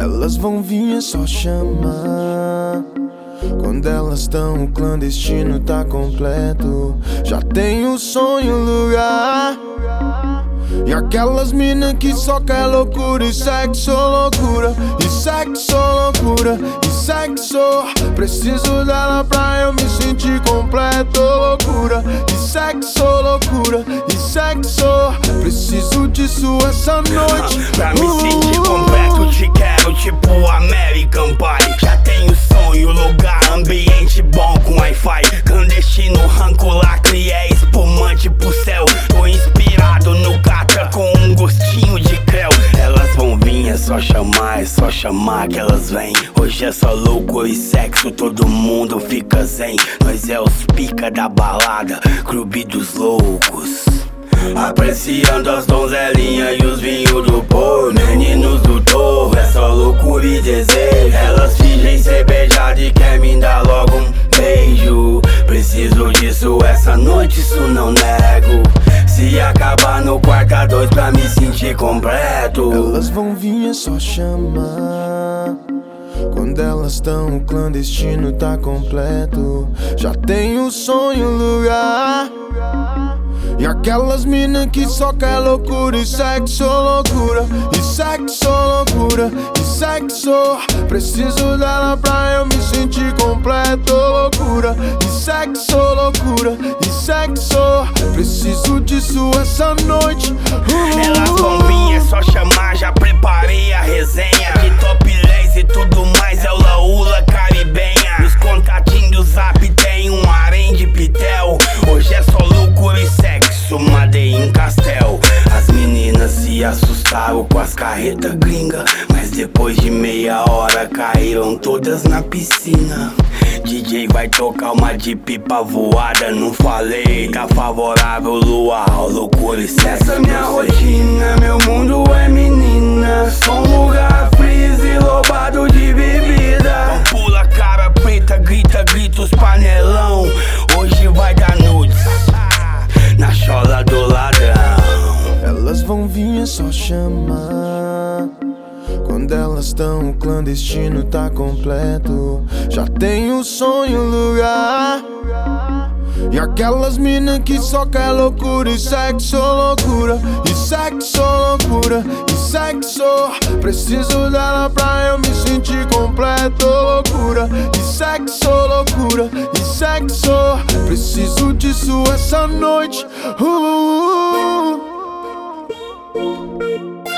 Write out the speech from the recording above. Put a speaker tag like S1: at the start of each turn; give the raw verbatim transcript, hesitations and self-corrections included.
S1: Elas vão vir, é só chamar. Quando elas tão, o clandestino tá completo. Já tem o sonho, o lugar. E aquelas mina que só quer loucura e sexo, loucura. E sexo, loucura, e sexo. Preciso dela pra eu me sentir completo, loucura. E sexo, loucura, e sexo. Preciso disso essa noite.
S2: Pra me sentir completo te quero tipo American Pie. Já tenho sonho, lugar, ambiente bom com Wi-Fi. Clandestino, ranco, lacre, é espumante pro céu. Tô inspirado no catra com um gostinho de creu. Elas vão vir, é só chamar, é só chamar que elas vêm. Hoje é só loucura e sexo, todo mundo fica zen. Nós é os pica da balada, clube dos loucos. Apreciando as donzelinhas e os vinhos do povo. Meninos do torro, é só loucura e desejo. Elas fingem ser beijadas e quer me dar logo um beijo. Preciso disso essa noite, isso não nego. Se acabar no quarto a dois pra me sentir completo.
S1: Elas vão vir, é só chamar. Quando elas tão, o clandestino tá completo. Já tem o sonho, o lugar. E aquelas mina que só quer loucura e sexo, loucura. E sexo, loucura, e sexo. Preciso dela pra eu me sentir completo, loucura. E sexo, loucura, e sexo. Preciso disso essa noite. uh,
S2: Elas vão vir, é só chamar, já preparei a resenha. De topless e tudo mais, é o Laula caribenha. Nos contatinhos do zap tem um harém de pitel. Hoje é só loucura e sexo, Madei em Castel. As meninas se assustaram com as carretas gringa, mas depois de meia hora caíram todas na piscina. D J vai tocar uma de pipa voada, não falei, tá favorável luau, loucura e sexo. Essa minha rotina, meu mundo é menina. Sou um lugar freeze, lobado de bebida. Então pula cara preta, grita, grita os panelão. Hoje vai dar nudes na chola do ladrão.
S1: Elas vão vir, é só chamar. Quando elas tão, o clandestino tá completo. Já tem o sonho, o lugar. E aquelas mina que só quer loucura e sexo, loucura. E sexo, loucura, e sexo. Preciso dela pra eu me sentir completo, loucura. E sexo, loucura, e sexo. Preciso disso essa noite. uh, uh, uh.